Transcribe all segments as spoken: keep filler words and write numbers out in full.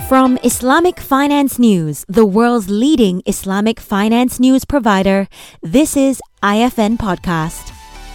From Islamic Finance News, the world's leading Islamic finance news provider, this is I F N Podcast.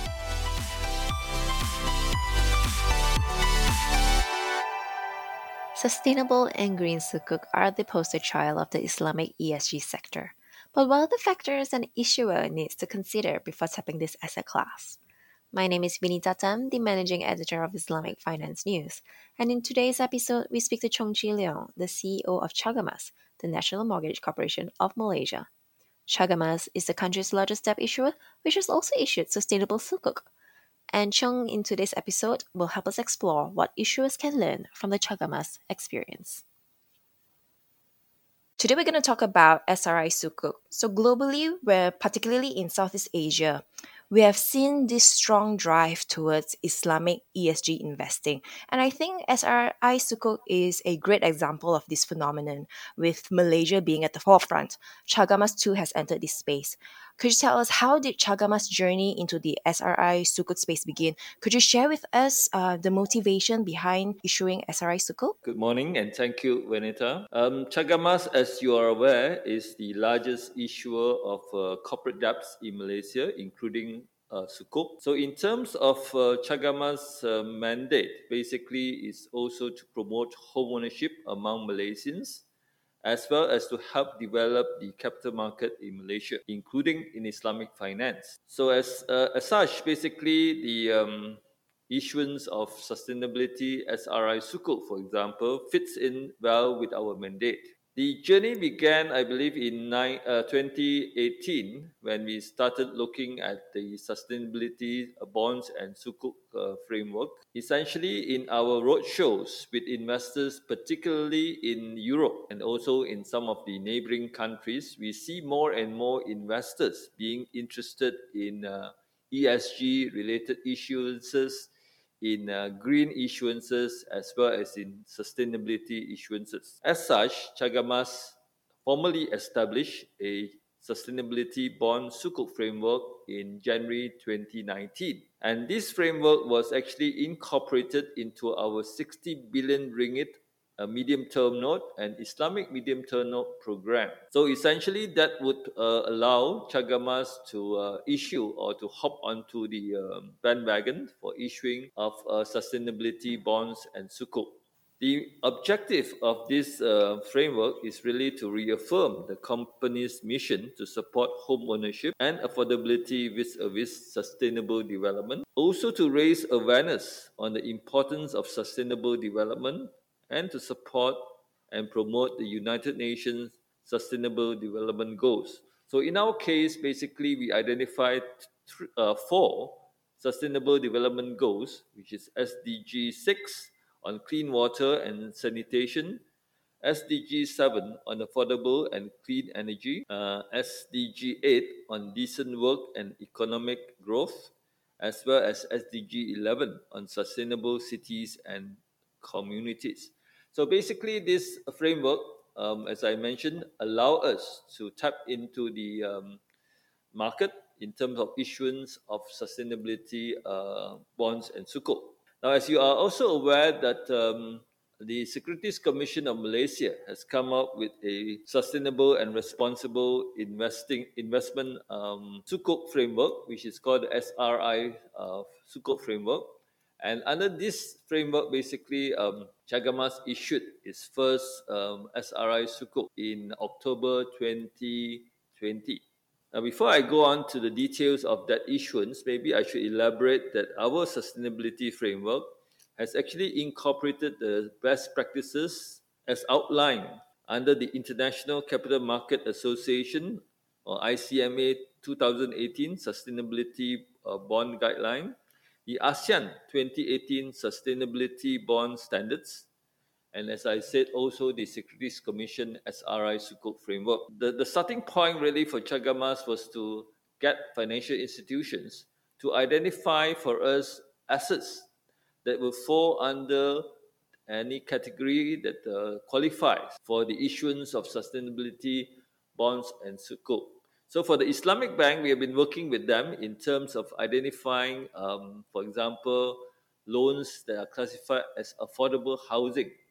Sustainable and green sukuk are the poster child of the Islamic E S G sector. But what are the factors an issuer needs to consider before tapping this asset class? My name is Vinita Tam, the managing editor of Islamic Finance News, and in today's episode, we speak to Chong Chi Leong, the C E O of Chagamas, the National Mortgage Corporation of Malaysia. Chagamas is the country's largest debt issuer, which has also issued sustainable sukuk. And Chong, in today's episode, will help us explore what issuers can learn from the Chagamas experience. Today, we're going to talk about S R I Sukuk. So globally, where particularly in Southeast Asia, we have seen this strong drive towards Islamic E S G investing. And I think S R I Sukuk is a great example of this phenomenon, with Malaysia being at the forefront. Chagamas too has entered this space. Could you tell us, how did Chagamas' journey into the S R I Sukuk space begin? Could you share with us uh, the motivation behind issuing S R I Sukuk? Good morning and thank you, Vanita. Um, Chagamas, as you are aware, is the largest issuer of uh, corporate debts in Malaysia, including uh, Sukuk. So in terms of uh, Chagamas' uh, mandate, basically is also to promote home ownership among Malaysians, as well as to help develop the capital market in Malaysia, including in Islamic finance. So as, uh, as such, basically the um, issuance of sustainability S R I Sukuk, for example, fits in well with our mandate. The journey began, I believe, in nine, uh, twenty eighteen when we started looking at the sustainability uh, bonds and Sukuk uh, framework, essentially in our roadshows with investors, particularly in Europe and also in some of the neighboring countries. We see more and more investors being interested in uh, E S G related issuances, in uh, green issuances, as well as in sustainability issuances. As such, Chagamas formally established a sustainability bond sukuk framework in January twenty nineteen. And this framework was actually incorporated into our sixty billion ringgit a medium-term note and Islamic medium-term note program. So essentially, that would uh, allow Chagamas to uh, issue or to hop onto the um, bandwagon for issuing of uh, sustainability bonds and sukuk. The objective of this uh, framework is really to reaffirm the company's mission to support home ownership and affordability vis-a-vis sustainable development. Also to raise awareness on the importance of sustainable development and to support and promote the United Nations Sustainable Development Goals. So in our case, basically, we identified th- uh, four Sustainable Development Goals, which is S D G six on clean water and sanitation, S D G seven on affordable and clean energy, uh, S D G eight on decent work and economic growth, as well as S D G eleven on sustainable cities and communities. So basically, this framework, um, as I mentioned, allow us to tap into the um, market in terms of issuance of sustainability uh, bonds and sukuk. Now, as you are also aware that um, the Securities Commission of Malaysia has come up with a sustainable and responsible investing investment um, sukuk framework, which is called the S R I uh, sukuk framework. And under this framework, basically, um, Chagamas issued its first um, S R I sukuk in October twenty twenty. Now, before I go on to the details of that issuance, maybe I should elaborate that our sustainability framework has actually incorporated the best practices as outlined under the International Capital Market Association, or I C M A twenty eighteen Sustainability uh, Bond Guideline, the ASEAN twenty eighteen Sustainability Bond Standards, and as I said, also the Securities Commission S R I Sukuk framework. The, the starting point really for Chagamas was to get financial institutions to identify for us assets that will fall under any category that uh, qualifies for the issuance of sustainability bonds and sukuk. So for the Islamic Bank, we have been working with them in terms of identifying, um, for example, loans that are classified as affordable housing.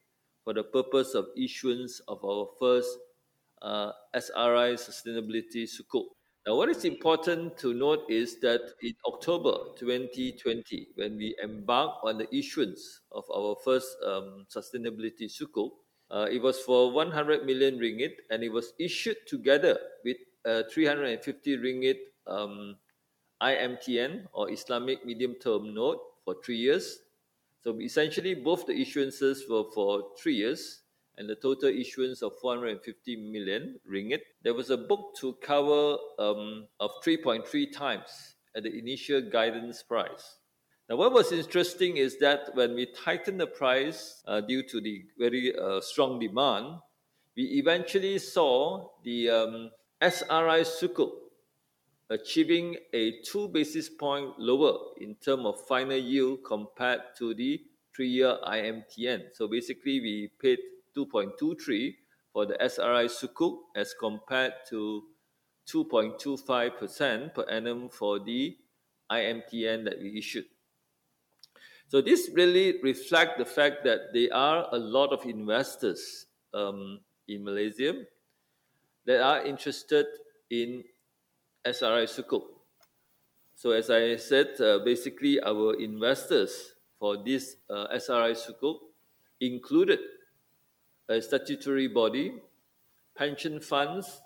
for the purpose of issuance of our first uh, S R I Sustainability Sukuk. Now, what is important to note is that in October twenty twenty, when we embarked on the issuance of our first um, Sustainability Sukuk, uh, it was for one hundred million ringgit, and it was issued together with a three hundred fifty ringgit um, I M T N, or Islamic Medium Term Note, for three years. So essentially, both the issuances were for three years, and the total issuance of four hundred fifty million ringgit. There was a book to cover um, of three point three times at the initial guidance price. Now, what was interesting is that when we tightened the price uh, due to the very uh, strong demand, we eventually saw the um, S R I Sukuk achieving a two basis point lower in terms of final yield compared to the three-year I M T N. So basically, we paid two point two three for the S R I Sukuk as compared to two point two five percent per annum for the I M T N that we issued. So this really reflects the fact that there are a lot of investors um, in Malaysia that are interested in S R I Sukuk. So as I said, uh, basically our investors for this uh, S R I Sukuk included a statutory body, pension funds,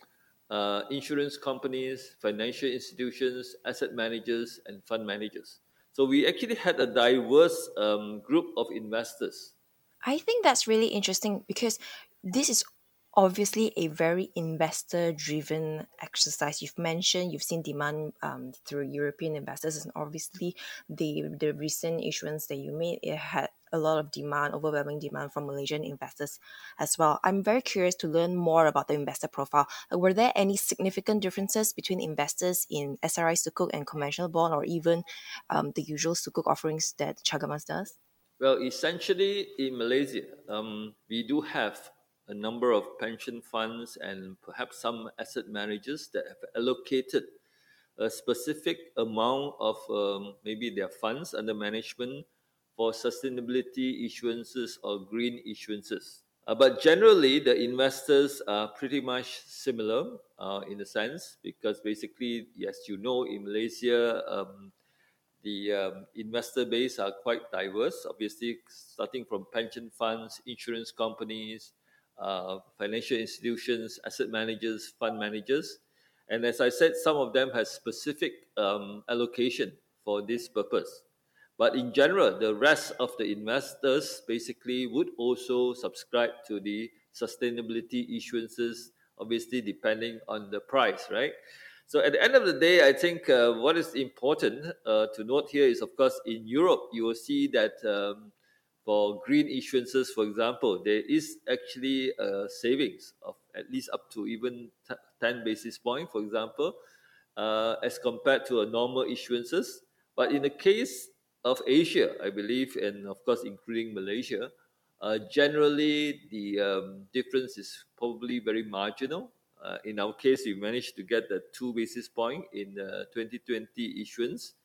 uh, insurance companies, financial institutions, asset managers, and fund managers. So we actually had a diverse um, group of investors. I think that's really interesting because this is obviously a very investor driven exercise. You've mentioned you've seen demand um, through European investors, and obviously the the recent issuance that you made, it had a lot of demand, overwhelming demand from Malaysian investors as well. I'm very curious to learn more about the investor profile. Uh, Were there any significant differences between investors in S R I Sukuk and conventional bond, or even um, the usual Sukuk offerings that Chagamas does? Well, essentially in Malaysia, um, we do have a number of pension funds and perhaps some asset managers that have allocated a specific amount of um, maybe their funds under management for sustainability issuances or green issuances. Uh, but generally, the investors are pretty much similar uh, in a sense, because basically, as you know, in Malaysia, um, the um, investor base are quite diverse, obviously, starting from pension funds, insurance companies, uh, financial institutions, asset managers, fund managers. And as I said, some of them have specific um, allocation for this purpose. But in general, the rest of the investors basically would also subscribe to the sustainability issuances, obviously depending on the price, right? So at the end of the day, I think uh, what is important uh, to note here is, of course, in Europe, you will see that um, for green issuances, for example, there is actually a savings of at least up to even t- ten basis point, for example, uh, as compared to a normal issuances. But in the case of Asia, I believe, and of course, including Malaysia, uh, generally the um, difference is probably very marginal. Uh, in our case, we managed to get the two basis point in the twenty twenty issuance.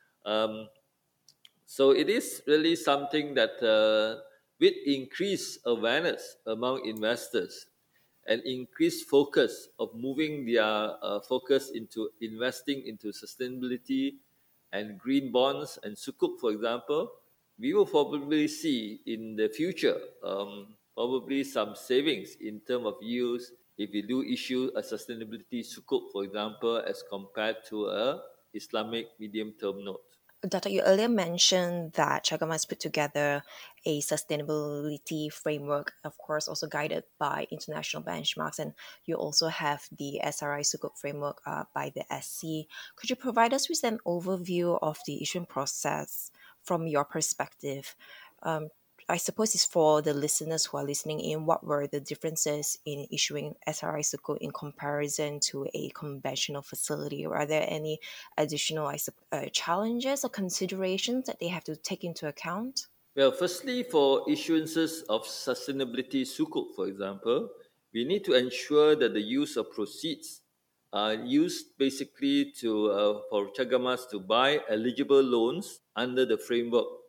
Um, so it is really something that, uh, with increased awareness among investors and increased focus of moving their uh, focus into investing into sustainability and green bonds and sukuk, for example, we will probably see in the future um, probably some savings in terms of yields if we do issue a sustainability sukuk, for example, as compared to a Islamic medium term note. Data, you earlier mentioned that Chagama has put together a sustainability framework, of course, also guided by international benchmarks, and you also have the S R I Sukuk framework uh, by the S C. Could you provide us with an overview of the issuing process from your perspective? Um, I suppose it's for the listeners who are listening in. What were the differences in issuing S R I Sukuk in comparison to a conventional facility? Or are there any additional I sup- uh, challenges or considerations that they have to take into account? Well, firstly, for issuances of sustainability sukuk, for example, we need to ensure that the use of proceeds are used basically to uh, for Chagamas to buy eligible loans under the framework.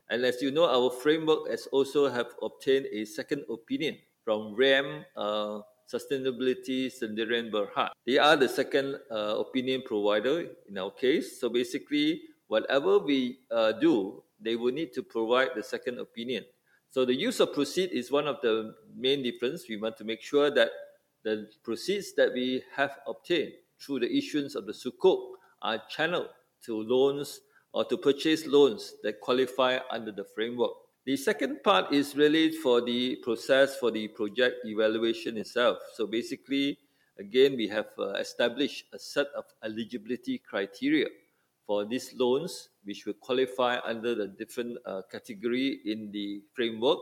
And as you know, our framework has also have obtained a second opinion from R A M uh, Sustainability Sdn Berhad. They are the second uh, opinion provider in our case. So basically, whatever we uh, do, they will need to provide the second opinion. So the use of proceeds is one of the main difference. We want to make sure that the proceeds that we have obtained through the issuance of the sukuk are channeled to loans or to purchase loans that qualify under the framework. The second part is really for the process for the project evaluation itself. So basically, again, we have uh, established a set of eligibility criteria for these loans, which will qualify under the different uh, category in the framework.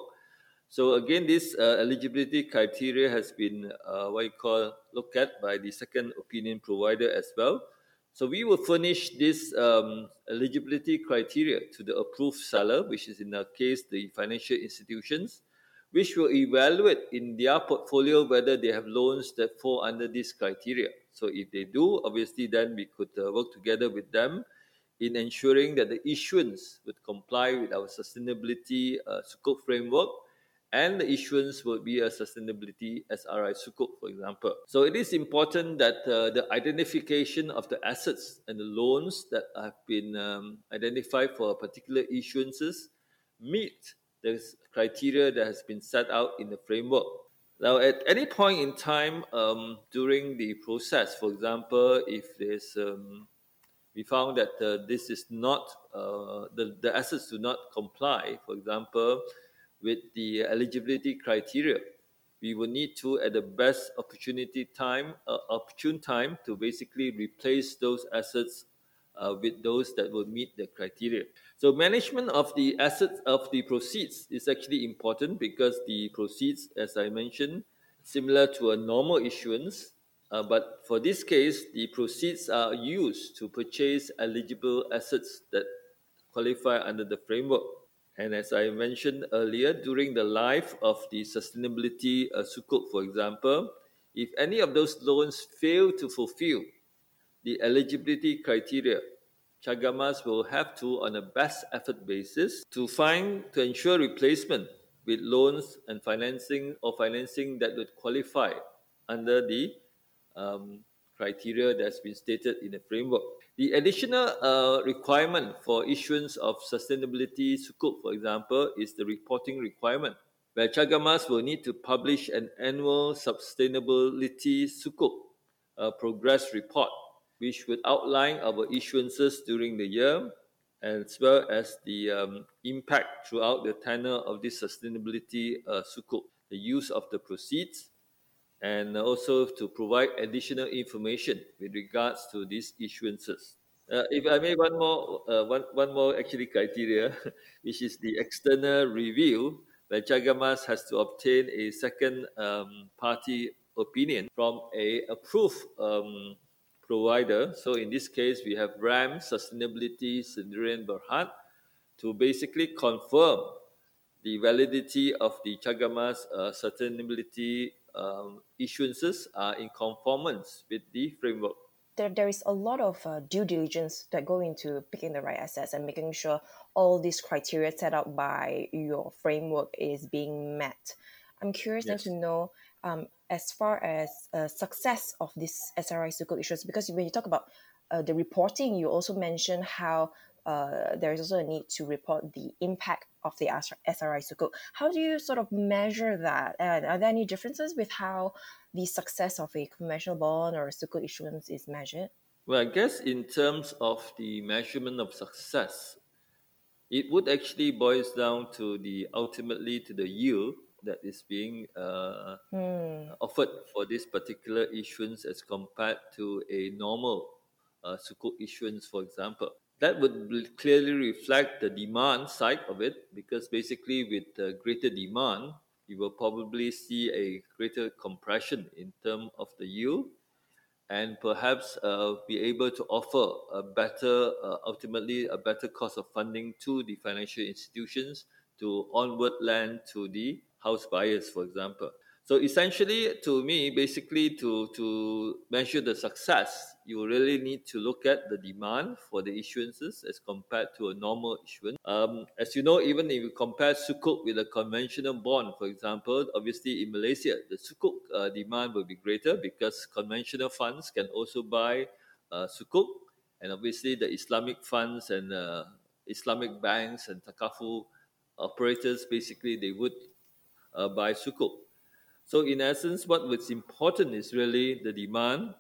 So again, this uh, eligibility criteria has been uh, what you call looked at by the second opinion provider as well. So we will furnish this um, eligibility criteria to the approved seller, which is in our case the financial institutions, which will evaluate in their portfolio whether they have loans that fall under this criteria. So if they do, obviously then we could uh, work together with them in ensuring that the issuance would comply with our sustainability uh, sukuk framework, and the issuance will be a sustainability S R I sukuk, for example. So it is important that uh, the identification of the assets and the loans that have been um, identified for particular issuances meet the criteria that has been set out in the framework. Now, at any point in time um, during the process, for example, if there's um, we found that uh, this is not uh, the, the assets do not comply, for example, with the eligibility criteria, we will need to, at the best opportunity time, uh, opportune time, to basically replace those assets uh, with those that will meet the criteria. So management of the assets of the proceeds is actually important, because the proceeds, as I mentioned, similar to a normal issuance, uh, but for this case, the proceeds are used to purchase eligible assets that qualify under the framework. And as I mentioned earlier, during the life of the sustainability uh, sukuk, for example, if any of those loans fail to fulfill the eligibility criteria, Chagamas will have to, on a best effort basis, to find to ensure replacement with loans and financing or financing that would qualify under the um, criteria that's been stated in the framework. The additional uh, requirement for issuance of sustainability sukuk, for example, is the reporting requirement, where Chagamas will need to publish an annual sustainability sukuk uh, progress report, which would outline our issuances during the year, as well as the um, impact throughout the tenure of this sustainability uh, sukuk, the use of the proceeds, and also to provide additional information with regards to these issuances. Uh, if I may, one more, uh, one, one more actually criteria, which is the external review, where Chagamas has to obtain a second um, party opinion from a approved um, provider. So in this case, we have R A M Sustainability Sdn Berhad to basically confirm the validity of the Chagamas uh, sustainability um, issuances are in conformance with the framework. There, there is a lot of uh, due diligence that go into picking the right assets and making sure all these criteria set out by your framework is being met. I'm curious Yes. then to know, um, as far as uh, success of this S R I sukuk issuance, because when you talk about uh, the reporting, you also mentioned how uh, there is also a need to report the impact of the S R I sukuk. How do you sort of measure that? And are there any differences with how the success of a conventional bond or a sukuk issuance is measured? Well, I guess in terms of the measurement of success, it would actually boils down to the ultimately to the yield that is being uh, Hmm. offered for this particular issuance as compared to a normal uh, sukuk issuance, for example. That would bl- clearly reflect the demand side of it, because basically with uh, greater demand, you will probably see a greater compression in terms of the yield, and perhaps uh, be able to offer a better, uh, ultimately a better cost of funding to the financial institutions to onward lend to the house buyers, for example. So essentially, to me, basically to, to measure the success, you really need to look at the demand for the issuances as compared to a normal issuance. Um, as you know, even if you compare Sukuk with a conventional bond, for example, obviously in Malaysia, the Sukuk uh, demand will be greater because conventional funds can also buy uh, Sukuk, and obviously the Islamic funds and uh, Islamic banks and Takaful operators, basically they would uh, buy Sukuk. So in essence, what was important is really the demand,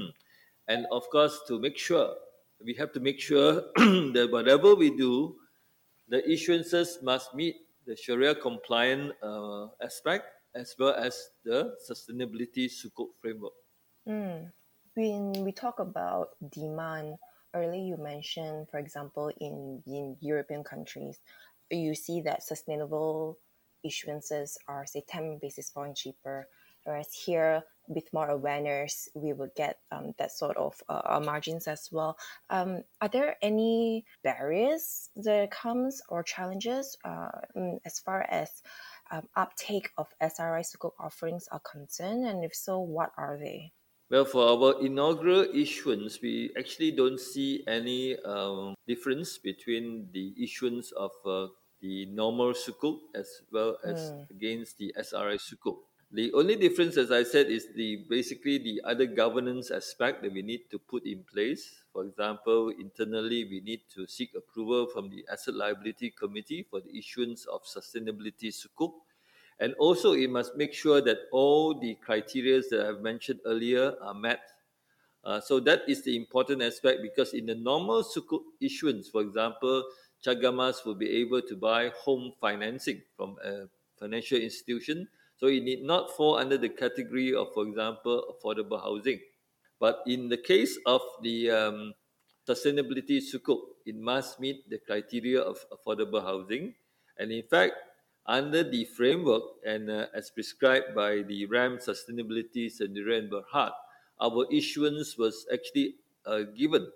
and of course, to make sure we have to make sure that whatever we do, the issuances must meet the Sharia compliant uh, aspect as well as the sustainability Sukuk framework. Mm. When we talk about demand, earlier you mentioned, for example, in, in European countries, you see that sustainable issuances are, say, ten basis points cheaper, whereas here, with more awareness, we would get um, that sort of uh, margins as well. Um, are there any barriers that comes or challenges uh, mm, as far as um, uptake of S R I Sukuk offerings are concerned? And if so, what are they? Well, for our inaugural issuance, we actually don't see any um, difference between the issuance of uh, the normal Sukuk as well as Mm. against the S R I Sukuk. The only difference, as I said, is the basically the other governance aspect that we need to put in place. For example, internally, we need to seek approval from the Asset Liability Committee for the issuance of sustainability Sukuk. And also, it must make sure that all the criteria that I've mentioned earlier are met. Uh, so that is the important aspect, because in the normal Sukuk issuance, for example, Chagamas will be able to buy home financing from a financial institution. So it need not fall under the category of, for example, affordable housing. But in the case of the um, sustainability Sukuk, it must meet the criteria of affordable housing. And in fact, under the framework and uh, as prescribed by the RAM Sustainability Sendirian Berhad, our issuance was actually uh, given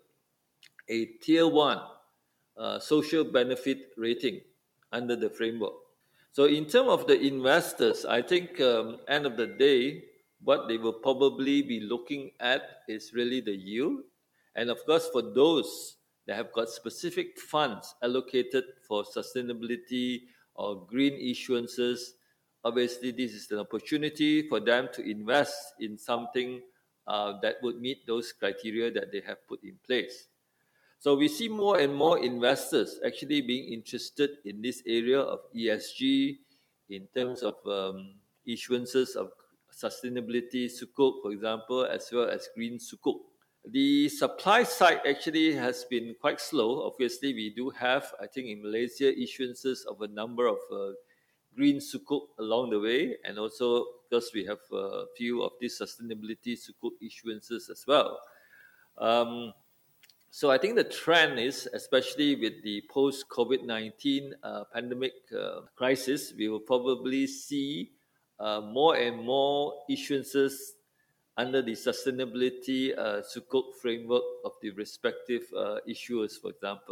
a tier one uh, social benefit rating under the framework. So in terms of the investors, I think um, end of the day, what they will probably be looking at is really the yield. And of course, for those that have got specific funds allocated for sustainability or green issuances, obviously this is an opportunity for them to invest in something uh, that would meet those criteria that they have put in place. So we see more and more investors actually being interested in this area of E S G in terms of um, issuances of sustainability Sukuk, for example, as well as green Sukuk. The supply side actually has been quite slow. Obviously, we do have, I think, in Malaysia, issuances of a number of uh, green Sukuk along the way, and also because we have a few of these sustainability Sukuk issuances as well. Um, so I think the trend is, especially with the post-COVID nineteen uh, pandemic uh, crisis, we will probably see uh, more and more issuances under the sustainability uh, Sukuk framework of the respective uh, issuers, for example.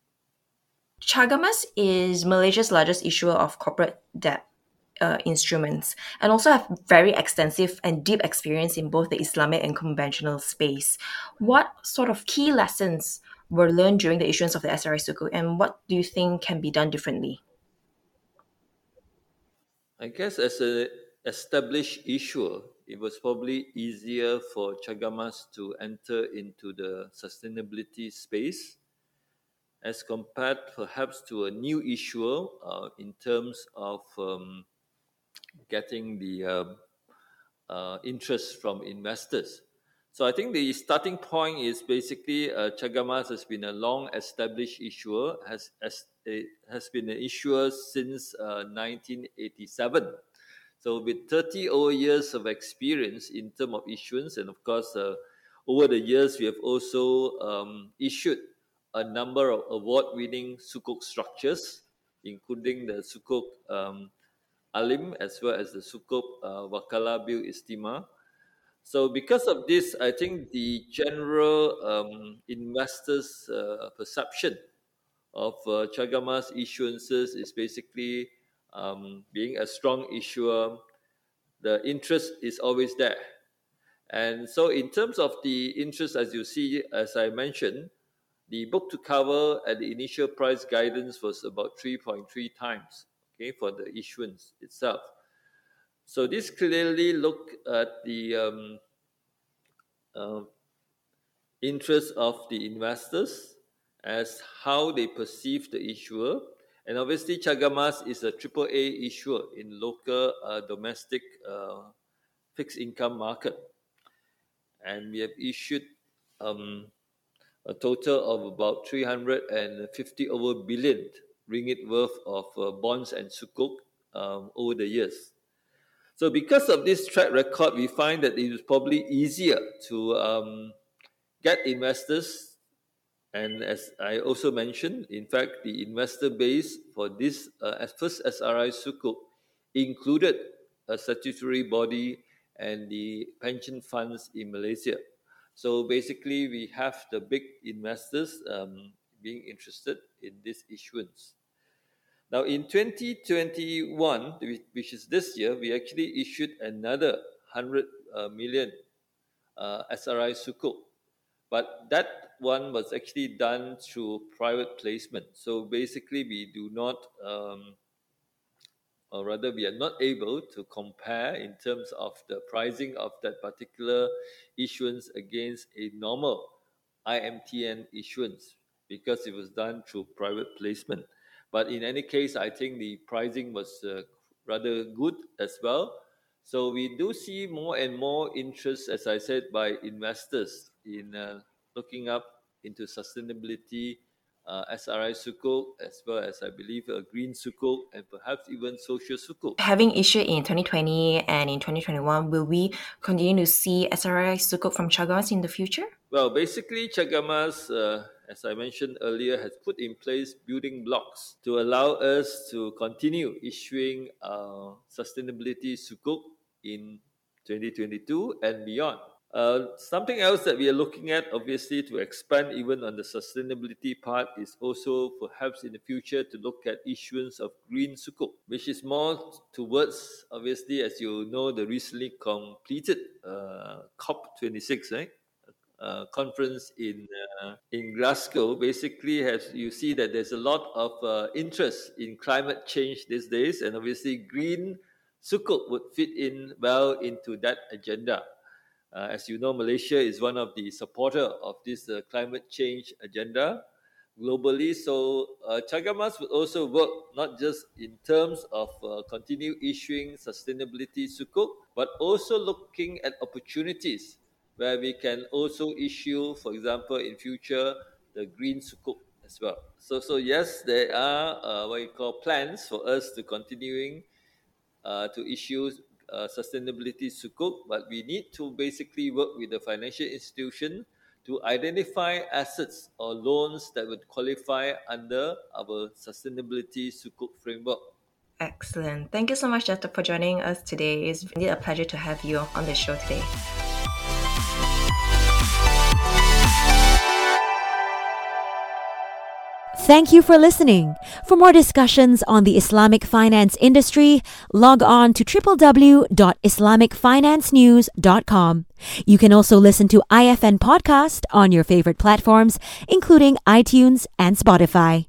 Chagamas is Malaysia's largest issuer of corporate debt uh, instruments and also have very extensive and deep experience in both the Islamic and conventional space. What sort of key lessons were learned during the issuance of the S R I Sukuk, and what do you think can be done differently? I guess as a established issuer, it was probably easier for Chagamas to enter into the sustainability space as compared perhaps to a new issuer uh, in terms of um, getting the uh, uh, interest from investors. So I think the starting point is basically uh, Chagamas has been a long established issuer, has, has, it has been an issuer since uh, nineteen eighty-seven. So with thirty over years of experience in terms of issuance, and of course, uh, over the years, we have also um, issued a number of award-winning Sukuk structures, including the Sukuk um, Alim as well as the Sukuk uh, Wakala Bil Istima. So because of this, I think the general um, investors' uh, perception of uh, Chagamas issuances is basically um, being a strong issuer, the interest is always there. And so in terms of the interest, as you see, as I mentioned, the book to cover at the initial price guidance was about three point three times, okay, for the issuance itself. So this clearly look at the um, uh, interest of the investors as how they perceive the issuer. And obviously, Cagamas is a triple A issuer in local uh, domestic uh, fixed income market. And we have issued um, a total of about three hundred fifty over billion ringgit worth of uh, bonds and sukuk um, over the years. So because of this track record, we find that it is probably easier to um, get investors. And as I also mentioned, in fact, the investor base for this uh, first S R I Sukuk included a statutory body and the pension funds in Malaysia. So basically, we have the big investors um, being interested in this issuance. Now, in twenty twenty-one, which is this year, we actually issued another one hundred uh, million uh, S R I Sukuk. But that one was actually done through private placement. So basically, we do not, um, or rather, we are not able to compare in terms of the pricing of that particular issuance against a normal I M T N issuance because it was done through private placement. But in any case, I think the pricing was uh, rather good as well. So we do see more and more interest, as I said, by investors in uh, looking up into sustainability, uh, S R I Sukuk, as well as, I believe, a green Sukuk, and perhaps even social Sukuk. Having issued in twenty twenty and in twenty twenty-one, will we continue to see S R I Sukuk from Cagamas in the future? Well, basically, Cagamas, uh, as I mentioned earlier, has put in place building blocks to allow us to continue issuing uh, sustainability Sukuk in twenty twenty-two and beyond. Uh, something else that we are looking at, obviously, to expand even on the sustainability part is also perhaps in the future to look at issuance of green sukuk, which is more towards, obviously, as you know, the recently completed uh, COP twenty-six, right? Uh, conference in uh, in Glasgow. Basically, has you see that there's a lot of uh, interest in climate change these days, and obviously, green sukuk would fit in well into that agenda. Uh, as you know, Malaysia is one of the supporter of this uh, climate change agenda globally. So uh, Cagamas would also work not just in terms of uh, continue issuing sustainability sukuk, but also looking at opportunities where we can also issue, for example, in future, the green sukuk as well. So, so yes, there are uh, what you call plans for us to continuing uh, to issue Uh, sustainability sukuk, but we need to basically work with the financial institution to identify assets or loans that would qualify under our sustainability sukuk framework. Excellent. Thank you so much, Dato', for joining us today. It's really a pleasure to have you on the show today. Thank you for listening. For more discussions on the Islamic finance industry, log on to w w w dot islamic finance news dot com. You can also listen to I F N Podcast on your favorite platforms, including iTunes and Spotify.